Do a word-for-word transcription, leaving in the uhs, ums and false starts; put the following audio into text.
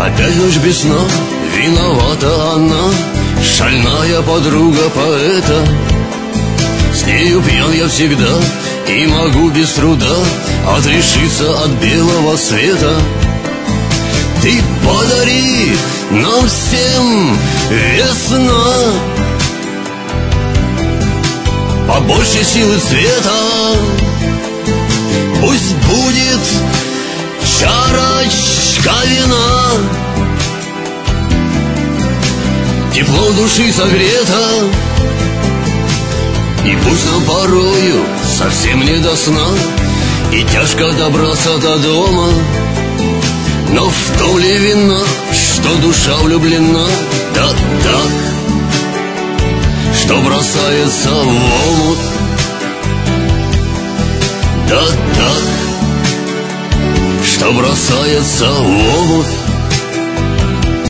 Опять ночь без сна, виновата она, шальная подруга поэта. С нею пьян я всегда и могу без труда отрешиться от белого света. Ты подари нам всем, весна, побольше силы цвета. Пусть будет чарочка вина, тепло души согрето. И пусть нам порою совсем не до сна и тяжко добраться до дома, но в том ли вина, что душа влюблена, да так, что бросается в омут, да так, что бросается в омут.